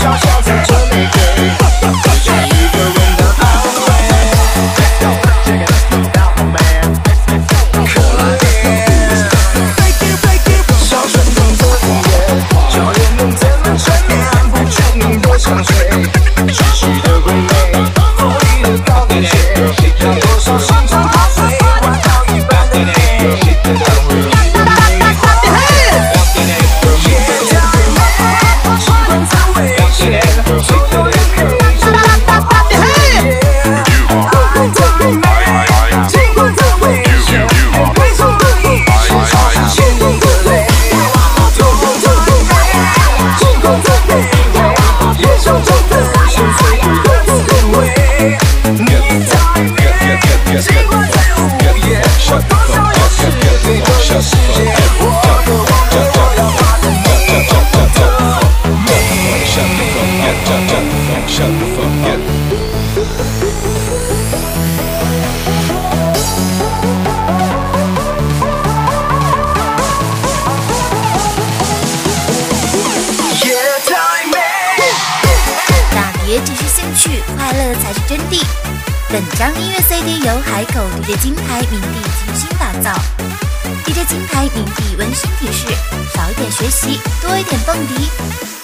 小小在这玫瑰，只想一个人的安慰。可怜，小顺风的音乐，教人们怎么缠绵，不劝你多想睡。窒息的婚礼，佛里的高跟鞋，让多少心肠破碎，换到一半的美。 快乐才是真谛。本张音乐 CD 由海狗 DJ 金牌明帝精心打造。DJ 金牌明帝温馨提示：少一点学习，多一点蹦迪。